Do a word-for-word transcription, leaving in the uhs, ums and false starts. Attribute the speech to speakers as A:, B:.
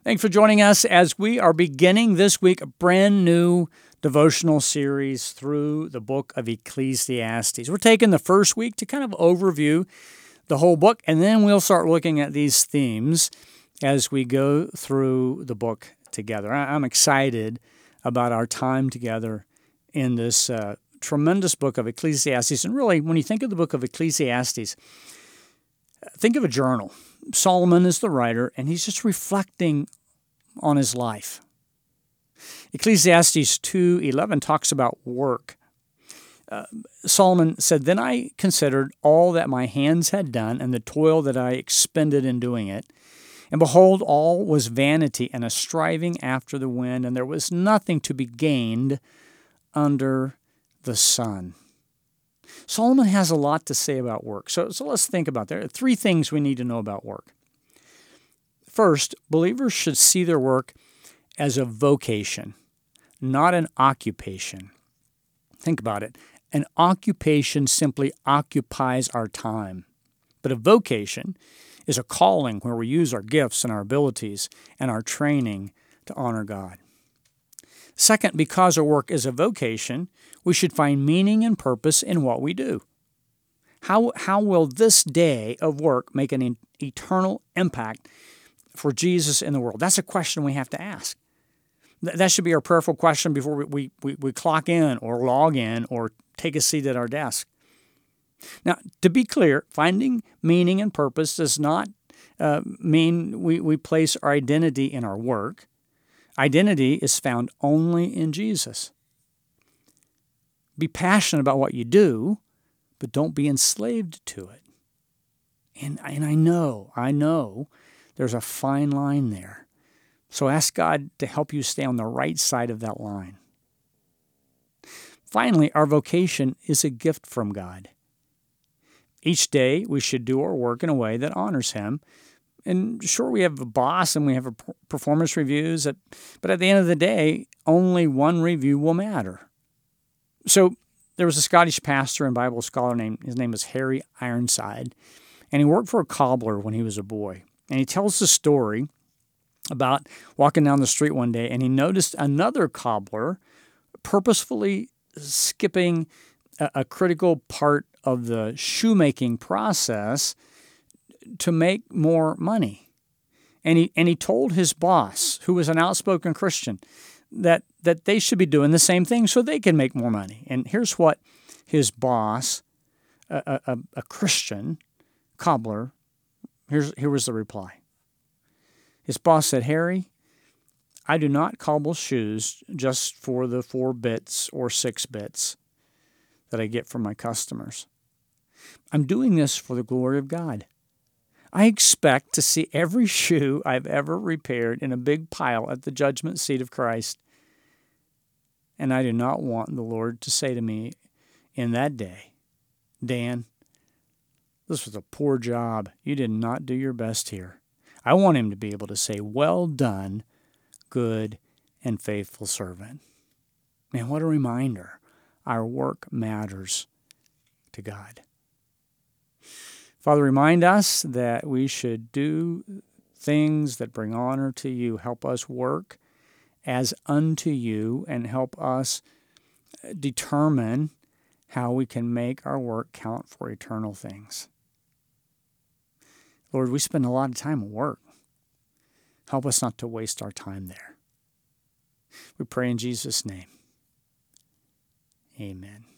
A: Thanks for joining us as we are beginning this week a brand new devotional series through the book of Ecclesiastes. We're taking the first week to kind of overview the whole book, and then we'll start looking at these themes as we go through the book together. I'm excited about our time together in this uh, tremendous book of Ecclesiastes. And really, when you think of the book of Ecclesiastes, think of a journal. Solomon is the writer, and he's just reflecting on his life. Ecclesiastes two eleven talks about work. Uh, Solomon said, "Then I considered all that my hands had done and the toil that I expended in doing it. And behold, all was vanity and a striving after the wind, and there was nothing to be gained under the sun." Solomon has a lot to say about work. So, so let's think about that. There are three things we need to know about work. First, believers should see their work as a vocation, not an occupation. Think about it. An occupation simply occupies our time. But a vocation is a calling where we use our gifts and our abilities and our training to honor God. Second, because our work is a vocation, we should find meaning and purpose in what we do. How, how will this day of work make an eternal impact for Jesus in the world? That's a question we have to ask. That should be our prayerful question before we, we, we clock in or log in or take a seat at our desk. Now, to be clear, finding meaning and purpose does not uh, mean we, we place our identity in our work. Identity is found only in Jesus. Be passionate about what you do, but don't be enslaved to it. And, and I know, I know there's a fine line there. So ask God to help you stay on the right side of that line. Finally, our vocation is a gift from God. Each day, we should do our work in a way that honors Him. And sure, we have a boss and we have a performance reviews, at, but at the end of the day, only one review will matter. So there was a Scottish pastor and Bible scholar named, his name is Harry Ironside, and he worked for a cobbler when he was a boy. And he tells the story about walking down the street one day, and he noticed another cobbler purposefully skipping a, a critical part of the shoemaking process to make more money. And he and he told his boss, who was an outspoken Christian, that, that they should be doing the same thing so they can make more money. And here's what his boss, a, a, a Christian cobbler, here's, here was the reply. His boss said, "Harry, I do not cobble shoes just for the four bits or six bits that I get from my customers. I'm doing this for the glory of God. I expect to see every shoe I've ever repaired in a big pile at the judgment seat of Christ. And I do not want the Lord to say to me in that day, 'Dan, this was a poor job. You did not do your best here.' I want Him to be able to say, 'Well done, good and faithful servant.'" Man, what a reminder. Our work matters to God. Father, remind us that we should do things that bring honor to You. Help us work as unto You and help us determine how we can make our work count for eternal things. Lord, we spend a lot of time at work. Help us not to waste our time there. We pray in Jesus' name. Amen.